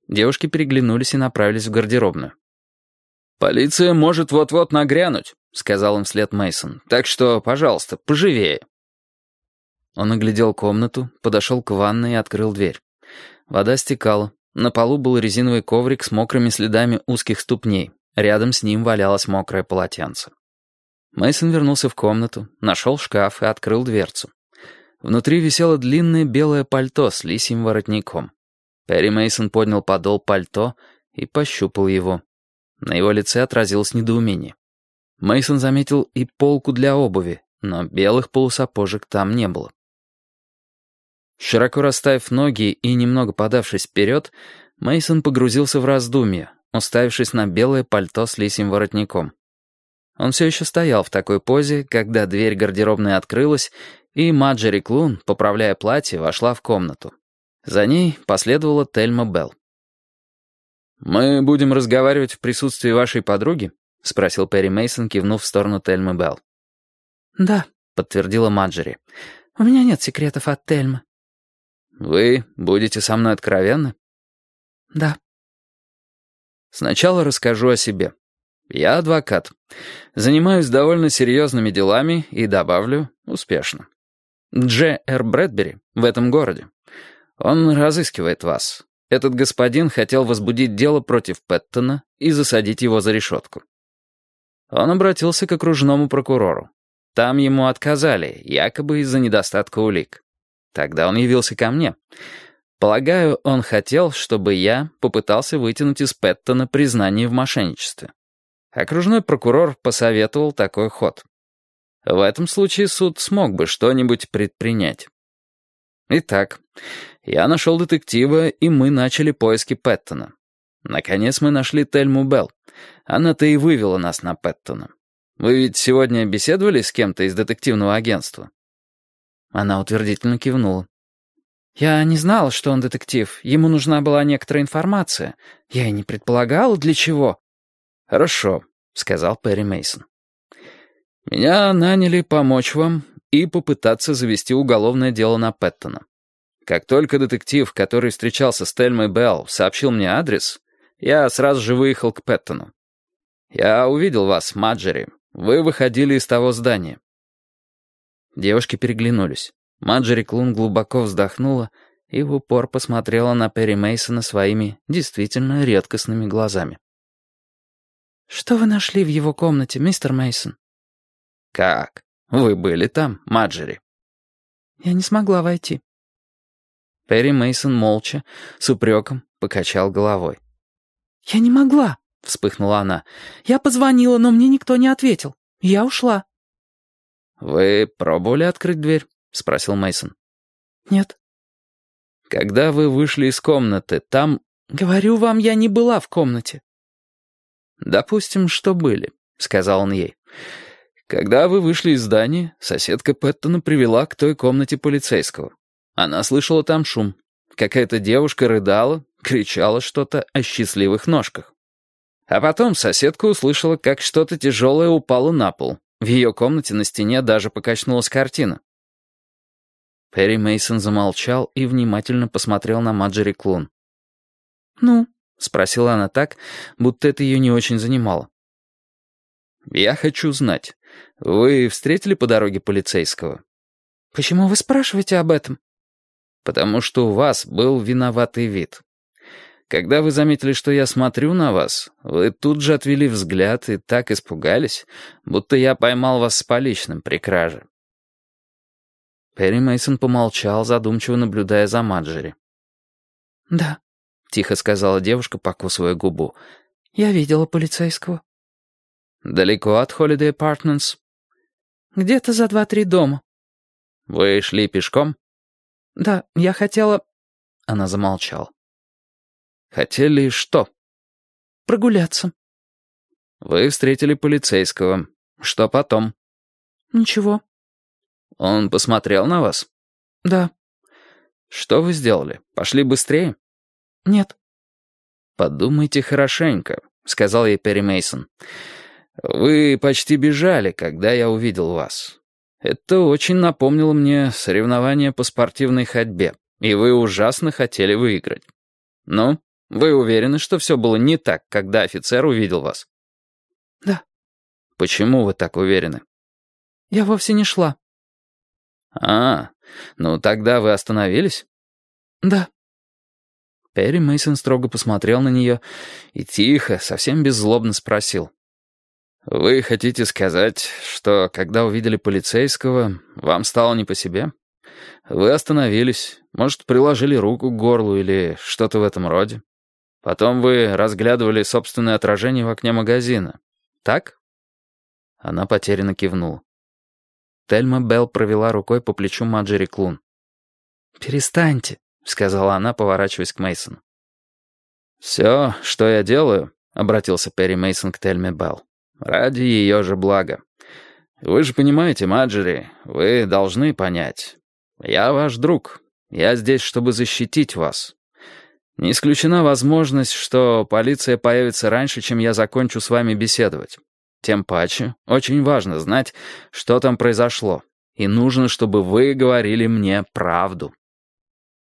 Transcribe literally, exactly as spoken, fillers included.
Девушки переглянулись и направились в гардеробную. «Полиция может вот-вот нагрянуть», — сказал им вслед Мейсон. «Так что, пожалуйста, поживее». Он оглядел комнату, подошел к ванной и открыл дверь. Вода стекала. На полу был резиновый коврик с мокрыми следами узких ступней. Рядом с ним валялось мокрое полотенце. Мейсон вернулся в комнату, нашел шкаф и открыл дверцу. Внутри висело длинное белое пальто с лисьим воротником. Перри Мейсон поднял подол пальто и пощупал его. На его лице отразилось недоумение. Мейсон заметил и полку для обуви, но белых полусапожек там не было. Широко расставив ноги и немного подавшись вперед, Мейсон погрузился в раздумья, уставившись на белое пальто с лисьим воротником. Он все еще стоял в такой позе, когда дверь гардеробной открылась, и Маджери Клун, поправляя платье, вошла в комнату. За ней последовала Тельма Белл. «Мы будем разговаривать в присутствии вашей подруги?» — спросил Перри Мейсон, кивнув в сторону Тельмы Белл. «Да», — подтвердила Маджери. «У меня нет секретов от Тельмы». «Вы будете со мной откровенны?» «Да». «Сначала расскажу о себе. Я адвокат. Занимаюсь довольно серьезными делами и, добавлю, успешно. Дж. Р. Брэдбери в этом городе. Он разыскивает вас. Этот господин хотел возбудить дело против Пэттона и засадить его за решетку. Он обратился к окружному прокурору. Там ему отказали, якобы из-за недостатка улик. Тогда он явился ко мне. Полагаю, он хотел, чтобы я попытался вытянуть из Пэттона признание в мошенничестве. Окружной прокурор посоветовал такой ход. В этом случае суд смог бы что-нибудь предпринять. Итак, я нашел детектива, и мы начали поиски Пэттона. Наконец мы нашли Тельму Белл. Она-то и вывела нас на Пэттона. Вы ведь сегодня беседовали с кем-то из детективного агентства?» Она утвердительно кивнула. «Я не знала, что он детектив. Ему нужна была некоторая информация. Я и не предполагала, для чего». «Хорошо», — сказал Перри Мейсон. «Меня наняли помочь вам и попытаться завести уголовное дело на Пэттона. Как только детектив, который встречался с Тельмой Белл, сообщил мне адрес, я сразу же выехал к Пэттону. Я увидел вас, Маджери. Вы выходили из того здания». Девушки переглянулись. Маджери Клун глубоко вздохнула и в упор посмотрела на Перри Мейсона своими действительно редкостными глазами. «Что вы нашли в его комнате, мистер Мейсон?» «Как? Вы были там, Маджери?» «Я не смогла войти». Перри Мейсон молча, с упреком, покачал головой. «Я не могла», — вспыхнула она. «Я позвонила, но мне никто не ответил. Я ушла». «Вы пробовали открыть дверь?» — спросил Мейсон. «Нет». «Когда вы вышли из комнаты, там...» «Говорю вам, я не была в комнате». «Допустим, что были», — сказал он ей. «Когда вы вышли из здания, соседка Пэттона привела к той комнате полицейского. Она слышала там шум. Какая-то девушка рыдала, кричала что-то о счастливых ножках. А потом соседка услышала, как что-то тяжелое упало на пол. В ее комнате на стене даже покачнулась картина». Перри Мейсон замолчал и внимательно посмотрел на Маджери Клун. «Ну?» — спросила она так, будто это ее не очень занимало. «Я хочу знать, вы встретили по дороге полицейского?» «Почему вы спрашиваете об этом?» «Потому что у вас был виноватый вид. Когда вы заметили, что я смотрю на вас, вы тут же отвели взгляд и так испугались, будто я поймал вас с поличным при краже». Перри Мейсон помолчал, задумчиво наблюдая за Маджери. «Да», — тихо сказала девушка, покусывая губу. «Я видела полицейского». «Далеко от Holiday Apartments?» «Где-то за два-три дома». «Вы шли пешком?» «Да, я хотела...» Она замолчала. «Хотели что?» «Прогуляться». «Вы встретили полицейского. Что потом?» «Ничего». «Он посмотрел на вас?» «Да». «Что вы сделали? Пошли быстрее?» «Нет». «Подумайте хорошенько», — сказал ей Перри Мейсон. «Вы почти бежали, когда я увидел вас. Это очень напомнило мне соревнования по спортивной ходьбе, и вы ужасно хотели выиграть. Ну, Вы уверены, что все было не так, когда офицер увидел вас? Да. Почему вы так уверены? Я вовсе не шла. А, ну тогда вы остановились? Да. Перри Мейсон строго посмотрел на нее и тихо, совсем беззлобно спросил. «Вы хотите сказать, что, когда увидели полицейского, вам стало не по себе? Вы остановились, может, приложили руку к горлу или что-то в этом роде? Потом вы разглядывали собственное отражение в окне магазина. Так?» Она потерянно кивнула. Тельма Белл провела рукой по плечу Марджери Клун. «Перестаньте», — сказала она, поворачиваясь к Мейсону. «Все, что я делаю», — обратился Перри Мейсон к Тельме Белл, — «ради ее же блага. Вы же понимаете, Марджери, вы должны понять. Я ваш друг. Я здесь, чтобы защитить вас. Не исключена возможность, что полиция появится раньше, чем я закончу с вами беседовать. Тем паче, очень важно знать, что там произошло, и нужно, чтобы вы говорили мне правду».